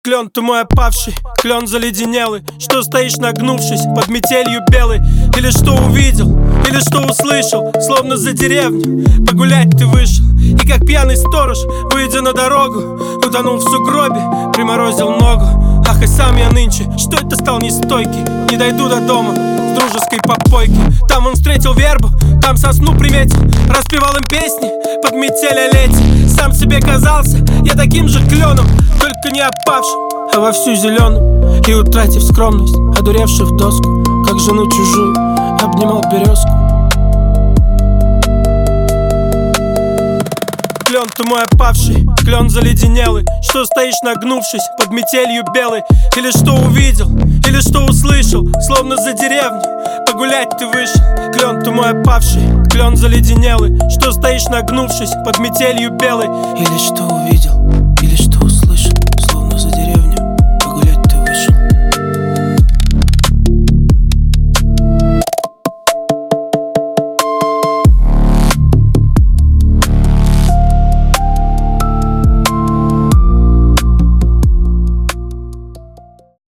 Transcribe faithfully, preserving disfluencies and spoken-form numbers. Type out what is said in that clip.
Клен, ты мой опавший, клен заледенелый, что стоишь нагнувшись под метелью белой. Или что увидел, или что услышал, словно за деревню погулять ты вышел. И как пьяный сторож, выйдя на дорогу, утонул в сугробе, приморозил ногу. Ах, и сам я нынче, что это стал нестойкий, не дойду до дома с дружеской попойки. Там он встретил вербу, там сосну приметил, распевал им песни под метель о лете. Сам себе казался я таким же кленом, только не опавшим, а вовсю зеленым. И утратив скромность, одуревший в доску, как жену чужую, обнимал березку. Клен, ты мой опавший, клен заледенелый, что стоишь нагнувшись под метелью белой. Или что увидел, или что услышал, словно за деревню погулять ты вышел. Клен, ты мой опавший, клен заледенелый, что стоишь нагнувшись под метелью белой. Или что увидел,